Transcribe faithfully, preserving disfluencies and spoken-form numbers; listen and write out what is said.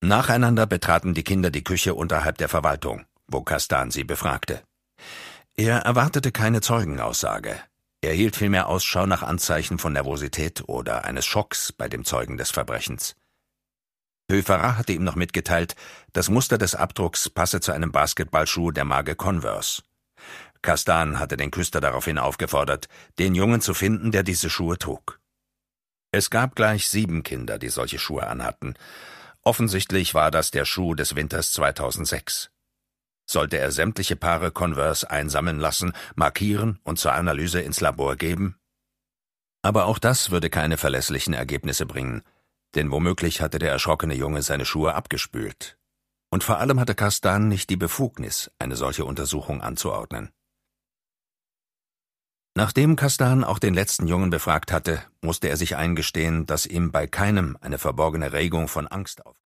Nacheinander betraten die Kinder die Küche unterhalb der Verwaltung, wo Castan sie befragte. Er erwartete keine Zeugenaussage. Er hielt vielmehr Ausschau nach Anzeichen von Nervosität oder eines Schocks bei dem Zeugen des Verbrechens. Höferer hatte ihm noch mitgeteilt, das Muster des Abdrucks passe zu einem Basketballschuh der Marke Converse. Castan hatte den Küster daraufhin aufgefordert, den Jungen zu finden, der diese Schuhe trug. Es gab gleich sieben Kinder, die solche Schuhe anhatten. Offensichtlich war das der Schuh des Winters zweitausendsechs. Sollte er sämtliche Paare Converse einsammeln lassen, markieren und zur Analyse ins Labor geben? Aber auch das würde keine verlässlichen Ergebnisse bringen, denn womöglich hatte der erschrockene Junge seine Schuhe abgespült. Und vor allem hatte Castan nicht die Befugnis, eine solche Untersuchung anzuordnen. Nachdem Castan auch den letzten Jungen befragt hatte, musste er sich eingestehen, dass ihm bei keinem eine verborgene Regung von Angst auf